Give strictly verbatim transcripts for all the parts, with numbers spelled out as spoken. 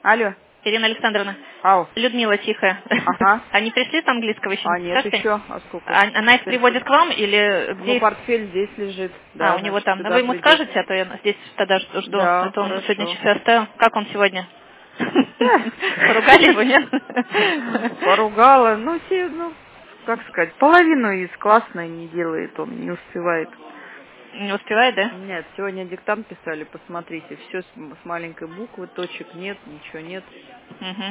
Алло. Ирина Александровна. Ау. Людмила Тихая. Ага. Они пришли с английского еще? А нет, Скажите? еще. А сколько? А, она их приводит к вам или где Ну, их? портфель здесь лежит. А, Да, у него значит, там. Ну, сюда вы ему придет. скажете, а то я здесь тогда жду. Да, А то он хорошо. сегодня часы оставил. Как он сегодня? Да. Поругали его, нет? Поругала. Ну, все, ну, как сказать, половину из классной не делает, он не успевает. Не успевает, да? Нет, сегодня диктант писали, посмотрите, все с, с маленькой буквы, точек нет, ничего нет. Угу.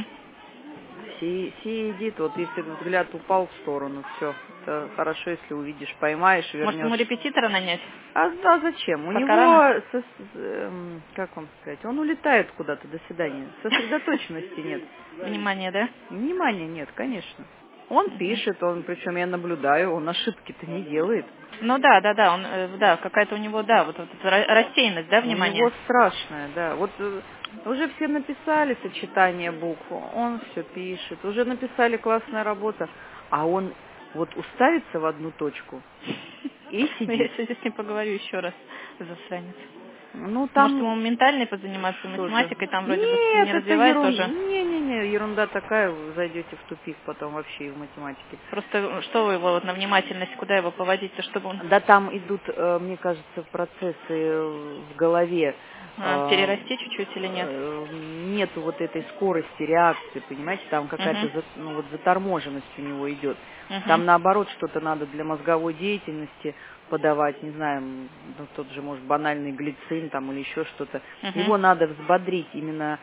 Си, сидит, вот если взгляд упал в сторону, все. Это хорошо, если увидишь, поймаешь, Может, ему вернешь. репетитора нанять? А, да, зачем? У Пока него, рано? со- с- эм, как вам сказать, он улетает куда-то, до свидания. Сосредоточенности нет. Внимание, да? Внимания нет, конечно. Он пишет, он, причем я наблюдаю, он ошибки-то не делает. Ну да, да, да, он, э, да, какая-то у него, да, вот, вот эта ра- рассеянность, да, У внимание? него страшное, да. Вот э, уже все написали сочетание букв, он все пишет. Уже написали классная работа, а он вот уставится в одну точку и Ну, я сидит. сегодня с ним поговорю еще раз, засранец. Ну, Может, ему там ментальной позаниматься, тоже. математикой, там вроде бы Нет, не это развивается ерунда. уже? Не-не-не, ерунда такая, вы зайдете в тупик потом вообще и в математике. Просто что вы его вот на внимательность, куда его поводить, чтобы он Да там идут, э, мне кажется, процессы э, в голове. а, э, перерасти чуть-чуть или нет? э, Нету вот этой скорости реакции, понимаете, там какая-то Угу, за- ну, вот заторможенность у него идет. угу, Там наоборот что-то надо для мозговой деятельности подавать, не знаю, м, ну, тот же, может, банальный глицин там или еще что-то. угу. Его надо взбодрить именно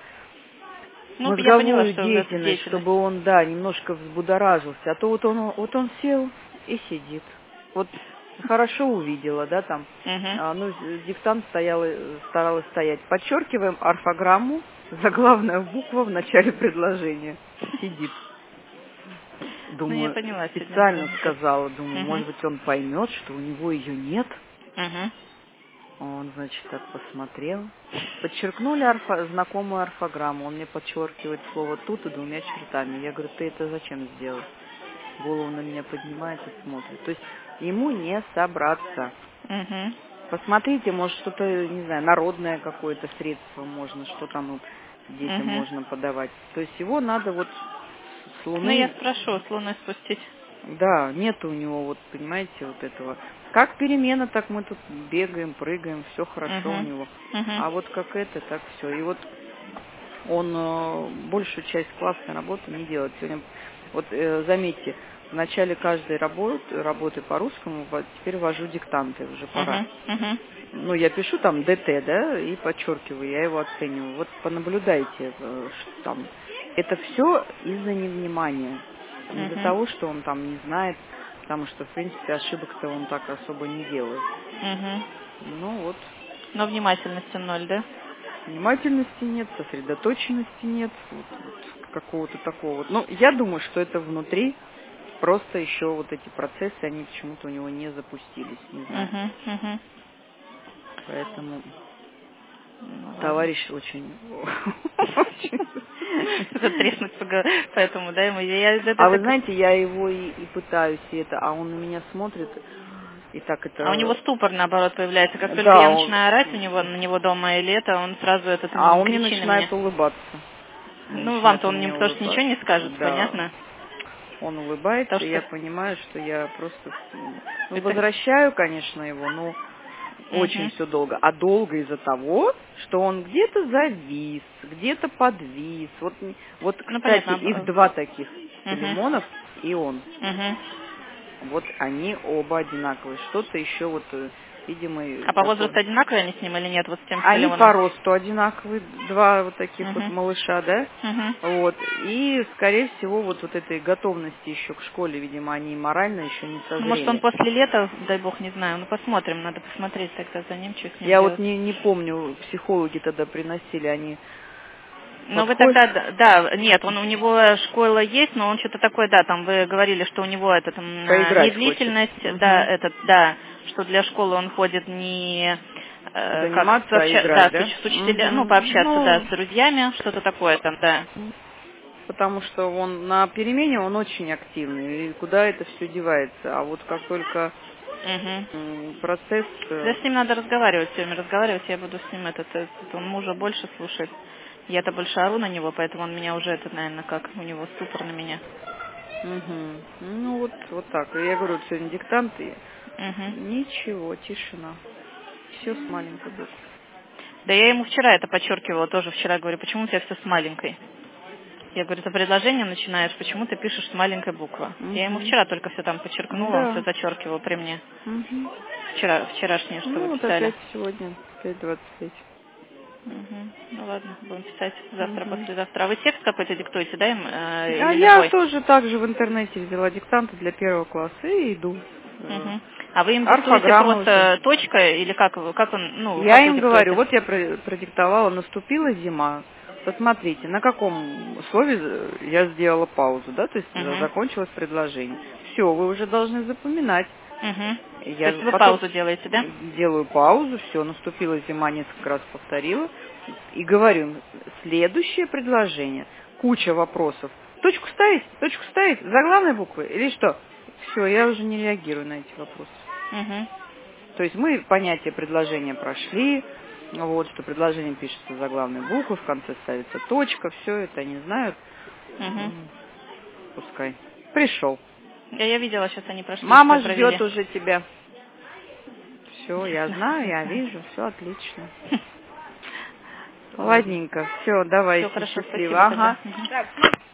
Ну, я поняла, мозговую что это деятельность, деятельность. чтобы он, да, немножко взбудоражился. А то вот он, вот он сел и сидит. Вот хорошо увидела, да, там, Угу. а, ну, диктант стояла, старалась стоять. Подчеркиваем орфограмму, заглавная буква в начале предложения. Сидит. Ну, я Думаю, поняла сегодня, специально да. сказала, думаю, Угу, может быть, он поймет, что у него ее нет. угу. Он, значит, так посмотрел. Подчеркнули орфо- знакомую орфограмму. Он мне подчеркивает слово «тут» и двумя чертами. Я говорю, ты это зачем сделал? Голову на меня поднимает и смотрит. То есть ему не собраться. Угу. Посмотрите, может, что-то, не знаю, народное какое-то средство можно, что там вот детям Угу. можно подавать. То есть его надо вот с Ну, я луны. спрошу, с луны спустить. Да, нет у него, вот, понимаете, вот этого. Как перемена, так мы тут бегаем, прыгаем, все хорошо у Угу, него. угу, А вот как это, так все. И вот он э, большую часть классной работы не делает. Сегодня, вот э, заметьте, в начале каждой работы, работы по-русскому вот, теперь ввожу диктанты, уже пора. угу, угу, Ну, я пишу там ДТ, да, и подчеркиваю, я его оцениваю. Вот понаблюдайте, э, что там. Это все из-за невнимания. Не из-за угу, того, что он там не знает, потому что, в принципе, ошибок-то он так особо не делает. угу. Ну вот, Но внимательности ноль, да? внимательности нет, сосредоточенности нет, вот, вот какого-то такого. Вот. Ну, я думаю, что это внутри, просто еще вот эти процессы, они почему-то у него не запустились, не знаю. Угу, угу. Поэтому Ну, ладно. товарищ очень... очень Затреснуть, пога- поэтому, да, ему я это А вы так. знаете, я его и, и пытаюсь, и это, а он на меня смотрит, и так А у него это... ступор, наоборот, появляется. Как только Да, я он, начинаю орать у него, на него дома или это, он сразу этот а м, он мне кричи на меня. начинает улыбаться. Он Ну, начинает вам-то на он не, меня потому что ничего улыбаться. не скажет, Да, понятно? он Потому улыбается, и что я понимаю, что я просто... Ну, это... возвращаю, конечно, его, но очень Угу, все долго. А долго из-за того, что он где-то завис, где-то подвис. Вот, вот, ну, кстати, понятно. их два таких, Угу, Филимонов и он. угу. Вот они оба одинаковые. Что-то еще вот, э, видимо, и А по такое. возрасту одинаковые они с ним или нет, вот с тем с Они по Филимоном? росту одинаковые, два вот таких вот Угу, малыша, да? угу. Вот. И, скорее всего, вот, вот этой готовности еще к школе, видимо, они морально еще не Ну, может, он созрели. после лета, дай бог, не знаю. Ну, посмотрим, надо посмотреть тогда за ним, что с ним Я вот делать. не, не помню, психологи тогда приносили, они Ну, вы подходят, тогда, д- да, нет, он, у него школа есть, но он что-то такое, да, там вы говорили, что у него этот, м, э, поиграть хочет. медлительность, да, Угу. этот, да, что для школы он ходит не, э, как, Заниматься, а сообща- да, играть, с, да? уч- с учителя, ну, Угу. пообщаться, да, Ну, с друзьями, что-то такое там, да. потому что он на перемене, он очень активный, и куда это все девается. А вот как только Угу. м, процесс... Да, э, с ним надо разговаривать, все время разговаривать, я буду с ним этот, этот, он мужа больше слушать. Я-то больше ору на него, поэтому он меня уже, это, наверное, как у него ступор на меня. Угу. Ну, вот, вот так. Я говорю, сегодня диктант, и Угу. ничего, тишина. Все с маленькой буквы. Да я ему вчера это подчеркивала, тоже вчера говорю, почему у тебя все с маленькой? Я говорю, ты предложение начинаешь, почему ты пишешь с маленькой буквы? Угу. Я ему вчера только все там подчеркнула, он Да. все зачеркивал при мне. Угу. Вчера, вчерашнее, что Ну, вы вот писали. опять сегодня, пять двадцать пять. Угу. Ну ладно, будем писать завтра, Угу. послезавтра. А вы текст какой-то диктуете, да, им, э, А или я любой? тоже так же в интернете взяла диктанты для первого класса и иду. Э, Угу. А вы им диктуете Орфограммы уже. просто точкой или как вы, как он, ну, Я как вы им говорю, диктуете? вот я про- продиктовала, наступила зима. Посмотрите, на каком слове я сделала паузу, да, то есть Угу. закончилось предложение. Все, вы уже должны запоминать. Угу. То Я есть вы потом паузу делаете, да? делаю паузу, все, наступила зима, несколько раз повторила. И говорю им, следующее предложение, куча вопросов. Точку ставить? Точку ставить? Заглавной буквы? Или что? Все, я уже не реагирую на эти вопросы. Угу. То есть мы понятие предложения прошли, вот, что предложение пишется заглавной буквы, в конце ставится точка, все это они знают. Угу. М, Пускай. Пришел. Я, я видела, сейчас они прошли, Мама все ждет провели. уже тебя. Все, я знаю, я вижу, все отлично. Ладненько, все, Все давайте, хорошо, счастливо. спасибо тогда. Ага. Мгм. Так,